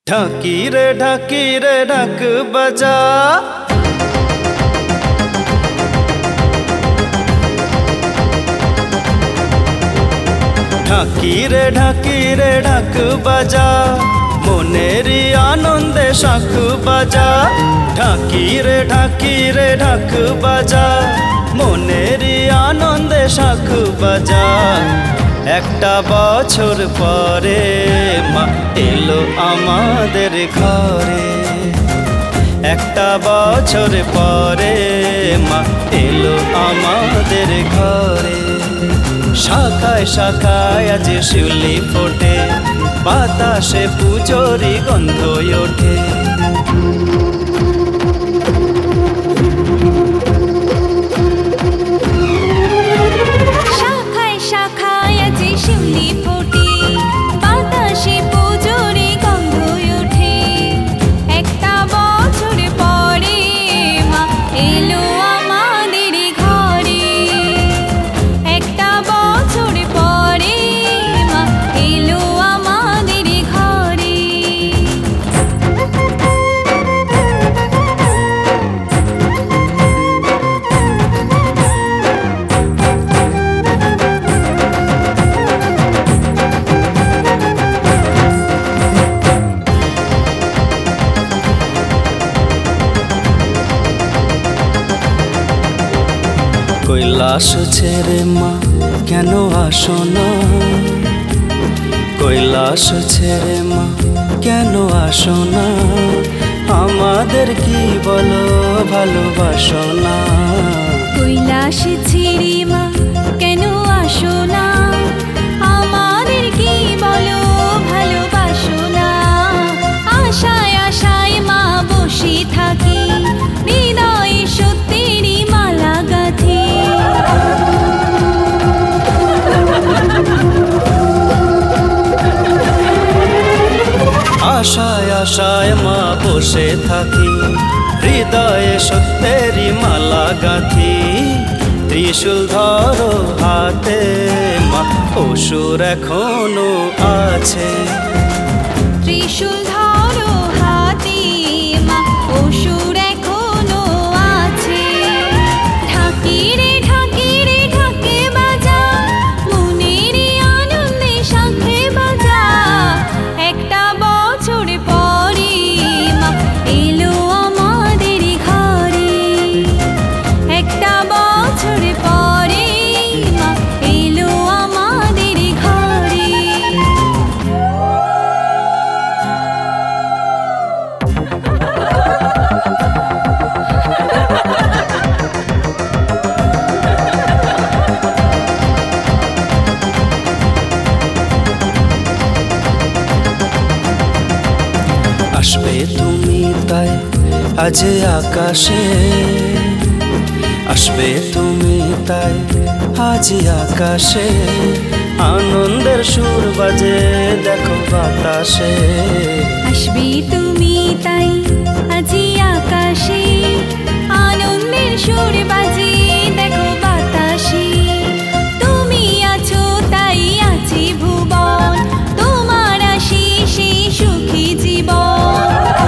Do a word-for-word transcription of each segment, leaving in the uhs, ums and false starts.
ঢাকি রে ঢাকি রে ঢাক বাজা, ঢাকি রে ঢাকি রে ঢাক বাজা, মনেরি আনন্দে শাখ বাজা। ঢাকি রে ঢাকি রে ঢাক বাজা, মনেরি আনন্দে শাখ বাজা। একটা বছর পরে মা এলো আমাদের ঘরে, একটা বছর পরে মা এলো আমাদের ঘরে। শাখায় শাখায় আজ শিউলি ফোটে, বাতাসে পুজোরি গন্ধ ওঠে। শাখায় শাখায় আজ শিউলি ফোটে, বাতাসে পুজোরি গন্ধ ওঠে। একটা বছর পরে মা এলো আমাদের ঘরে, একটা বছর পরে মা এলো আমাদের ঘরে। কৈলাস ছেড়ে মা কেন আসো না, কৈলাস ছেড়ে মা কেন আসো না। আমাদের কি বলো ভালোবাসো না, কৈলাস ছেড়ে মা কেন আসো না। আমাদের কি বলো ভালোবাসো না। আশায় আশায় মা বসে থাকি, হৃদয়ে সত্যেরই মালা গাঁথি। আশায় আশায় মা বসে থাকি, হৃদয়ে সত্যেরই মালা গাঁথি। ত্রিশূল ধরো হাতে মা, অসুর এখনো আছে। ত্রিশূল ধরো হাতে মা, অসুর এখনো আছে। ঢাকি রে ঢাকি রে ঢাকে বাজা, মনেরই আনন্দে শাঁখে বাজা। একটা বছর পরে মা এলো আমাদের ঘরে, একটা বছর পরে মা এলো আমাদের ঘরে। আসবে তুমি তাই আজ আকাশে, আসবে তুমি তাই আজ আকাশে। আনন্দের সুর বাজে দেখো বাতাসে, আসবে তুমি তাই আজি আকাশে। আনন্দের সুর বাজে দেখো বাতাসে। তুমি আছো তাই আছে ভুবন, তোমার আশিসে সুখী জীবন।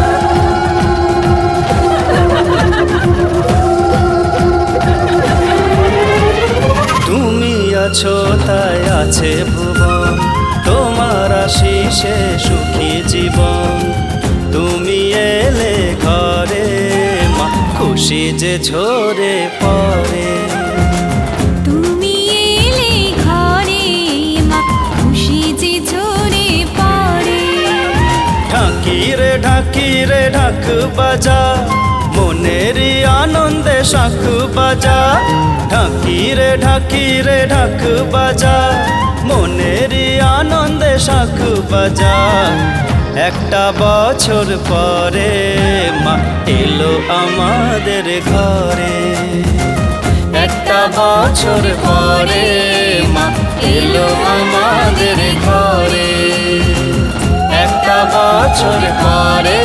তুমি আছো তাই আছে ভুবন, তোমার আশিসে সুখী জীবন। তুমি এলে ঘরে মা, খুশি যে ঝরে পড়ে। তুমি এলে ঘরে মা, খুশি যে ঝরে পড়ে। ঢাকি রে ঢাকি রে ঢাক বাজা, মনেরি আনন্দে শাখ বাজা। ঢাকি রে ঢাকি রে ঢাক বাজা, মনেরি আনন্দে শাখ বাজা। একটা বছর পরে মা এলো আমাদের ঘরে, একটা বছর পরে মা এলো আমাদের ঘরে, একটা বছর পরে